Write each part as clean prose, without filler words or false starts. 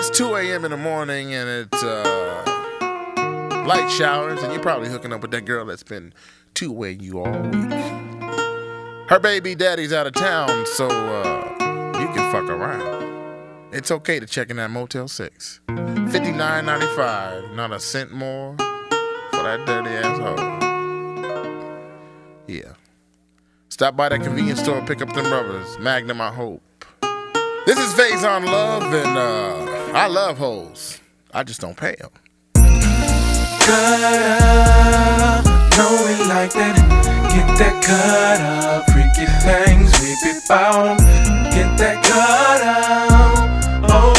it's 2 a.m. in the morning and it's light showers, and you're probably hooking up with that girl that's been two-way you all week. Her baby daddy's out of town, so you can fuck around. It's okay to check in that Motel 6. $59.95, not a cent more for that dirty asshole. Yeah. Stop by that convenience store, pick up them rubbers. Magnum, I hope. This is Faison Love, and I love hoes. I just don't pay them. Cut up, know we like that. Get that cut up, freaky things, we be bout 'em. Get that cut up, oh,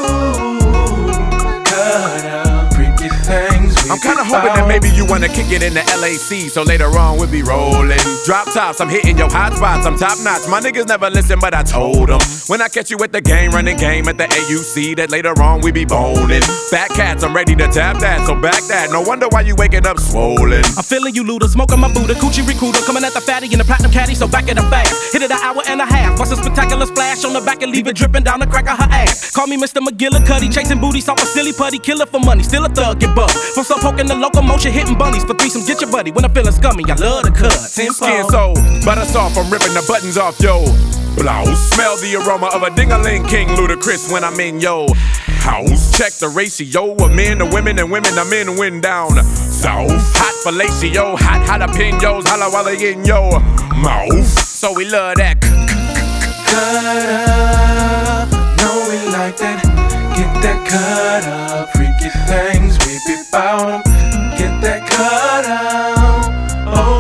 cut up, freaky things, we I'm kinda hoping that maybe you wanna kick it in the LAC, so later on we'll be rolling. Drop tops, I'm hitting your hot spots, I'm top notch. My niggas never listen, but I told them. When I catch you at the game, running game at the AUC, that later on we be boning. Fat cats, I'm ready to tap that, so back that. No wonder why you waking up swollen. I'm feeling you, Luda, smoking my Buddha, coochie recruiter, coming at the fatty in the platinum caddy, so back it up fast. Hit it an hour and a half, bust a spectacular splash on the back and leave it dripping down the crack of her ass. Call me Mr. McGillicuddy, chasing booty, soft a silly putty, killer for money, still a thug, get bugged. From some poking the locomotion, hitting bunnies for threesomes, get your buddy. When I'm feeling scummy, I love the cut. Skin so butter soft, I'm ripping the buttons off yo blouse. Smell the aroma of a ding-a-ling king, Ludacris when I'm in yo house. Check the ratio of men to women and women to men win down south. Hot fellatio, hot jalapenos, holla while they in yo mouth. So we love that. cut up, know we like that. Get that cut up, freaky things, we be bout 'em. Get that cut up, oh,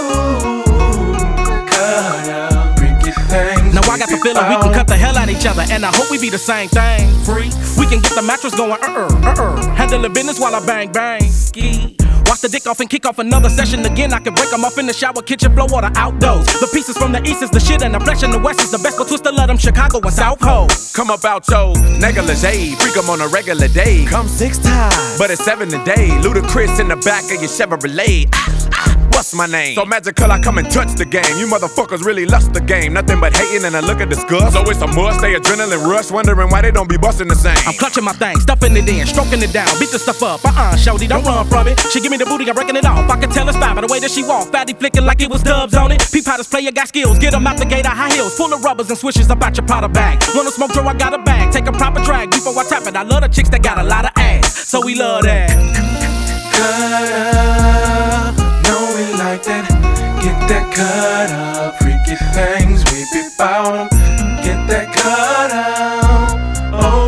cut up, freaky things. Now I got the feeling we can cut the hell out of each other, and I hope we be the same thing. Free, we can get the mattress going, handle the business while I bang bang. Ski. Wash the dick off and kick off another session again. I can break them off in the shower, kitchen floor, or the outdoors. The pieces from the east is the shit, and the flesh in the west is the best. Go twist the let 'em Chicago and South Pole. Come about yo, negligee, freak 'em on a regular day. Come 6 times, but it's 7 a day. Ludacris in the back of your Chevrolet. What's my name? So magical, I come and touch the game. You motherfuckers really lust the game. Nothing but hating and a look of disgust. So it's a must, they adrenaline rush, wondering why they don't be busting the same. I'm clutching my thing, stuffing it in, stroking it down, beat the stuff up. Shorty, don't run from it. She give me the booty, I'm breaking it off. I can tell it's fine by the way that she walk. Fatty flicking like it was dubs on it. Peep how this player got skills. Get 'em out the gate, high heels, full of rubbers and swishes about your powder bag. Wanna smoke, Joe? I got a bag. Take a proper drag before I tap it. I love the chicks that got a lot of ass, so we love that. Cut up, know we like that. Get that cut up, freaky things, we be bout 'em. Get that cut up, oh,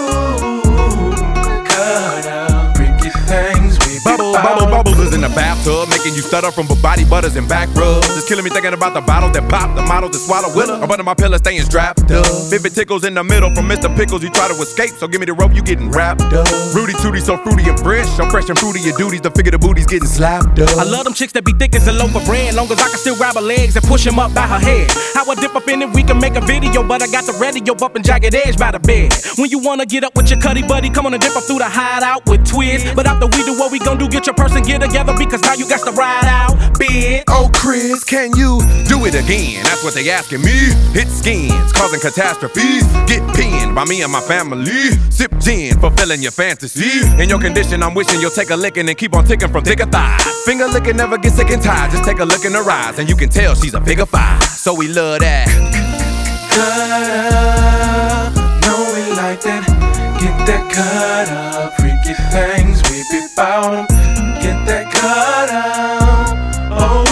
cut up, freaky things, we be bout 'em. Bubbles is in the bathtub, making you stutter from body butters and back rubs. Just killing me thinking about the bottles that pop, the models that swallow willer. I'm under my pillow staying strapped up. If it tickles in the middle from Mr. Pickles, you try to escape, so give me the rope, you getting wrapped up. Rudy Tooty so fruity and fresh, I'm fresh and fruity your duties, the figure the booty's getting slapped up. I love them chicks that be thick as a loaf of bread, long as I can still grab her legs and push him up by her head. How I dip up in it, we can make a video, but I got the radio up and jagged edge by the bed. When you wanna get up with your cutty buddy, come on and dip up through the hideout with twists. But after we do what we gon' do, get your person, get together, because now you got to ride out, bitch. Oh, Chris, can you do it again? That's what they asking me. Hit skins, causing catastrophes. Get pinned by me and my family. Sip gin, fulfilling your fantasy. In your condition, I'm wishing you'll take a licking and keep on ticking from thicker thighs. Finger licking, never get sick and tired. Just take a look in her eyes, and you can tell she's a figure 5. So we love that. Cut up, know we like that. Get that cut up, freaky things, we be bout 'em. Get that cut up, oh,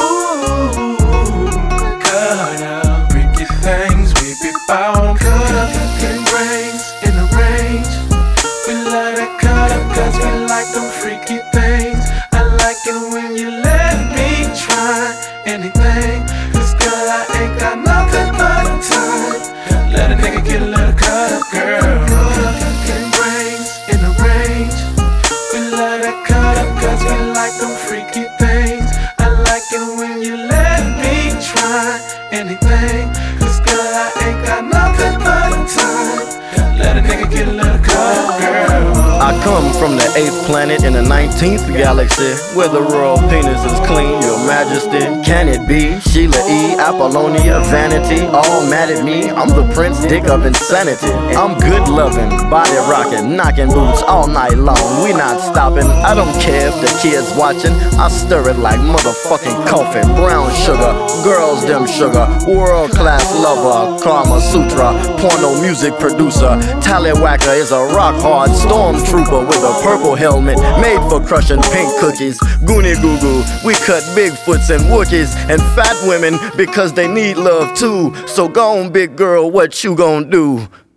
cut up, freaky things, we be bout 'em. Cut up, getting brains in the range. We love that cut up, cause we like them freaky things. I like it when you let me try anything. Cause girl, I ain't got nothing but time. Let a nigga get a little cut up, girl. Getting brains in the range. We love that cut up, cause we like them freaky things. I like it when you let me try anything. Cause girl, I ain't got nothing but time. Let a nigga get a little cut up, girl. I I come from the 8th planet in the 19th galaxy, where the royal penis is clean, your majesty. Can it be? Sheila E., Apollonia, vanity, all mad at me. I'm the Prince Dick of insanity. I'm good loving, body rocking, knocking boots all night long. We not stopping, I don't care if the kids watching. I stir it like motherfucking coffee. Brown sugar, girls them sugar. World class lover, Karma Sutra. Porno music producer. Tallywhacker is a rock hard stormtrooper with a purple helmet made for crushing pink cookies. Goonie goo goo, we cut Bigfoots and Wookiees and fat women because they need love too. So go on, big girl, what you gon' do?